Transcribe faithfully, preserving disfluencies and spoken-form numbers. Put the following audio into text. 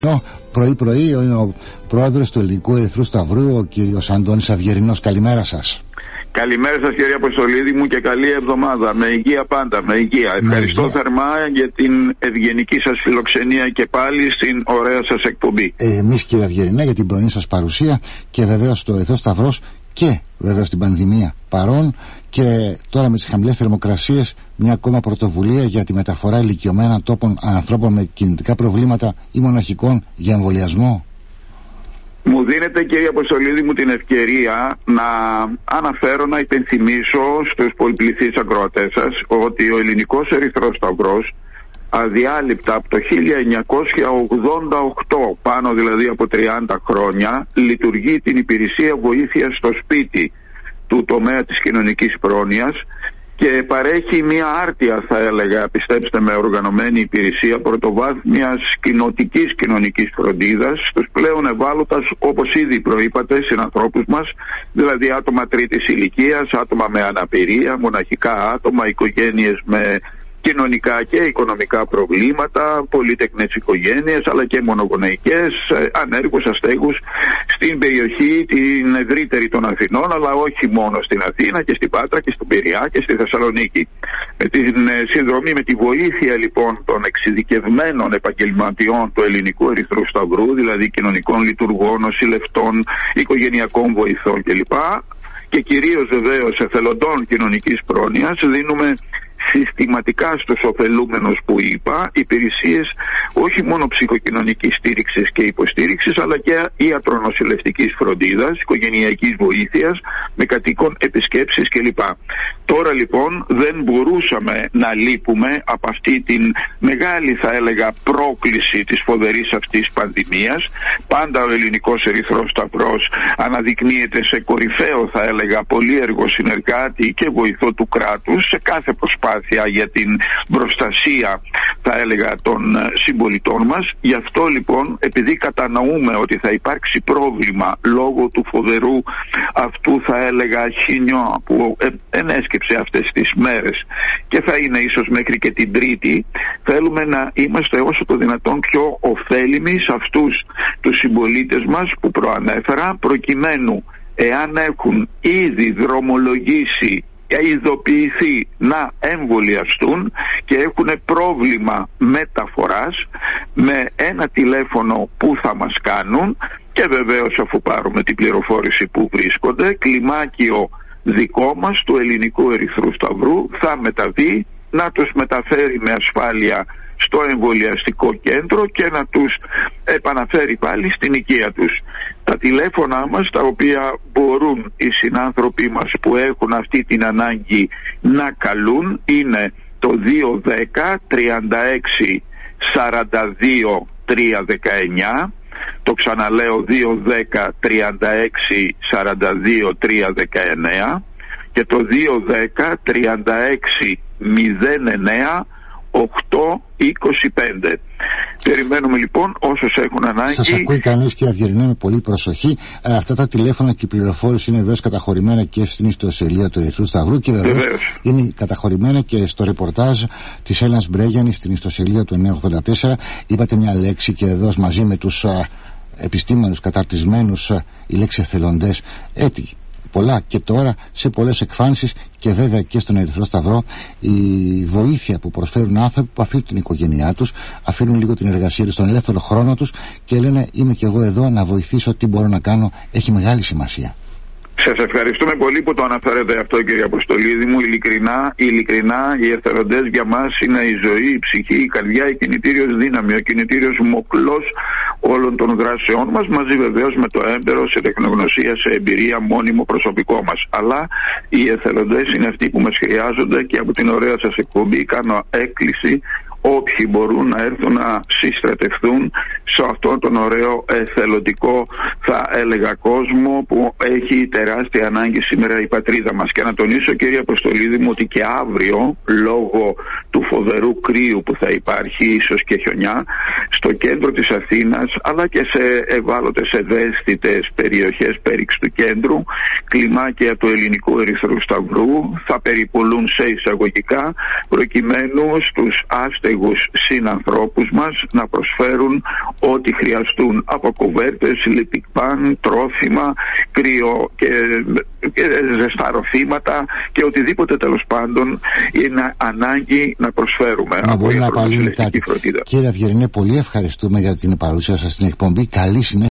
Πρωί-πρωί ο πρόεδρος του Ελληνικού Ερυθρού Σταυρού, ο κύριος Αντώνης Αυγερινός. Καλημέρα σας. Καλημέρα σας κύριε Αποστολίδη μου και καλή εβδομάδα. Με υγεία πάντα, με υγεία. Με Ευχαριστώ υγεία. θερμά για την ευγενική σας φιλοξενία και πάλι στην ωραία σας εκπομπή. Ε, εμείς κύριε Αυγερινέ για την πρωινή σας παρουσία και βεβαίως το Ερυθρός Σταυρός και βεβαίως την πανδημία παρών και τώρα με τις χαμηλές θερμοκρασίες μια ακόμα πρωτοβουλία για τη μεταφορά ηλικιωμένων τόπων ανθρώπων με κινητικά προβλήματα ή μοναχικών για εμβολιασμό. Μου δίνετε κύριε Αποστολίδη μου την ευκαιρία να αναφέρω, να υπενθυμίσω στους πολυπληθείς ακροατές σας ότι ο Ελληνικός Ερυθρός Σταυρός αδιάλειπτα από το χίλια εννιακόσια ογδόντα οκτώ, πάνω δηλαδή από τριάντα χρόνια, λειτουργεί την υπηρεσία βοήθειας στο σπίτι του τομέα της κοινωνικής πρόνοιας και παρέχει μια άρτια, θα έλεγα, πιστέψτε με, οργανωμένη υπηρεσία πρωτοβάθμιας κοινοτικής κοινωνικής φροντίδας στους πλέον ευάλωτας, όπως ήδη προείπατε, συνανθρώπους μας, δηλαδή άτομα τρίτης ηλικίας, άτομα με αναπηρία, μοναχικά άτομα, οικογένειες με κοινωνικά και οικονομικά προβλήματα, πολύτεκνες οικογένειες αλλά και μονογονεϊκές, ανέργους, αστέγους στην περιοχή την ευρύτερη των Αθηνών, αλλά όχι μόνο στην Αθήνα, και στην Πάτρα και στον Πειραιά και στη Θεσσαλονίκη. Με την συνδρομή, με τη βοήθεια λοιπόν των εξειδικευμένων επαγγελματιών του Ελληνικού Ερυθρού Σταυρού, δηλαδή κοινωνικών λειτουργών, νοσηλευτών, οικογενειακών βοηθών κλπ. Και κυρίως βεβαίως εθελοντών κοινωνικής πρόνοιας, δίνουμε συστηματικά στους ωφελούμενους που είπα υπηρεσίες όχι μόνο ψυχοκοινωνικής στήριξης και υποστήριξης, αλλά και ιατρονοσηλευτικής φροντίδας, οικογενειακής βοήθειας, με κατοικών επισκέψεις κλπ. Τώρα λοιπόν δεν μπορούσαμε να λείπουμε από αυτή την μεγάλη, θα έλεγα, πρόκληση της φοβερής αυτής πανδημίας. Πάντα ο Ελληνικός Ερυθρός Σταυρός αναδεικνύεται σε κορυφαίο, θα έλεγα, πολύεργο συνεργάτη και βοηθό του κράτους σε κάθε προσπάθεια για την προστασία, θα έλεγα, των συμπολιτών μας. Γι' αυτό λοιπόν, επειδή κατανοούμε ότι θα υπάρξει πρόβλημα λόγω του φοβερού αυτού, θα έλεγα, χινιό που ενέσκεψε αυτές τις μέρες και θα είναι ίσως μέχρι και την Τρίτη, θέλουμε να είμαστε όσο το δυνατόν πιο ωφέλιμοι σε αυτούς τους συμπολίτες μας που προανέφερα, προκειμένου εάν έχουν ήδη δρομολογήσει και ειδοποιηθεί να εμβολιαστούν και έχουν πρόβλημα μεταφοράς, με ένα τηλέφωνο που θα μας κάνουν και βεβαίως αφού πάρουμε την πληροφόρηση που βρίσκονται, κλιμάκιο δικό μας του Ελληνικού Ερυθρού Σταυρού θα μεταβεί να τους μεταφέρει με ασφάλεια στο εμβολιαστικό κέντρο και να τους επαναφέρει πάλι στην οικία τους. Τα τηλέφωνα μας, τα οποία μπορούν οι συνάνθρωποι μας που έχουν αυτή την ανάγκη να καλούν, είναι το δύο ένα μηδέν τρία έξι σαράντα δύο τρία δεκαεννιά, το ξαναλέω δύο ένα μηδέν τρία έξι σαράντα δύο τρία δεκαεννιά και το δύο ένα μηδέν τρία έξι μηδέν εννιά οκτώ είκοσι πέντε. Περιμένουμε λοιπόν όσους έχουν ανάγκη. Σας ακούει κανείς κύριε Αυγερινέ με πολύ προσοχή. Ε, αυτά τα τηλέφωνα και η πληροφόρηση είναι βεβαίως καταχωρημένα και στην ιστοσελίδα του Ερυθρού Σταυρού και βεβαίως είναι καταχωρημένα και στο ρεπορτάζ της Έλληνας Μπρέγιανης στην ιστοσελίδα του εννιακόσια ογδόντα τέσσερα. Είπατε μια λέξη και βεβαίως μαζί με τους α, επιστήμονες καταρτισμένους α, η λέξη εθελοντές, έτοιμοι πολλά και τώρα σε πολλές εκφάνσεις και βέβαια και στον Ερυθρό Σταυρό η βοήθεια που προσφέρουν άνθρωποι που αφήνουν την οικογένειά τους, αφήνουν λίγο την εργασία τους, τον ελεύθερο χρόνο τους και λένε είμαι και εγώ εδώ να βοηθήσω, τι μπορώ να κάνω, έχει μεγάλη σημασία. Σας ευχαριστούμε πολύ που το αναφέρετε αυτό κύριε Αποστολίδη μου. Ειλικρινά, ειλικρινά οι εθελοντές για μας είναι η ζωή, η ψυχή, η καρδιά, η κινητήριος δύναμη, ο κινητήριος μοχλός όλων των δράσεών μας, μαζί βεβαίως με το έμπερο σε τεχνογνωσία, σε εμπειρία, μόνιμο προσωπικό μας. Αλλά οι εθελοντές είναι αυτοί που μας χρειάζονται και από την ωραία σας εκπομπή κάνω έκκληση όποιοι μπορούν να έρθουν να συστρατευτούν σε αυτόν τον ωραίο εθελοντικό, θα έλεγα κόσμο που έχει τεράστια ανάγκη σήμερα η πατρίδα μας. Και να τονίσω, κύριε Αποστολίδη μου, ότι και αύριο, λόγω του φοβερού κρύου που θα υπάρχει, ίσως και χιονιά, στο κέντρο της Αθήνας, αλλά και σε ευάλωτες ευαίσθητες περιοχές πέριξ του κέντρου, κλιμάκια του Ελληνικού Ερυθρού Σταυρού θα περιπολούν σε εισαγωγικά, προκειμένου στους άστεγους συνανθρώπους μας να προσφέρουν ό,τι χρειαστούν, από κοβέρτες, λιπικπάν, τρόφιμα, κρύο και, και ζεσταρωθήματα και οτιδήποτε τέλος πάντων είναι ανάγκη να προσφέρουμε. Να μπορεί να απαλύνει κάτι. Κύριε Αυγερινέ, πολύ ευχαριστούμε για την παρουσία σας στην εκπομπή. Καλή συνέχεια.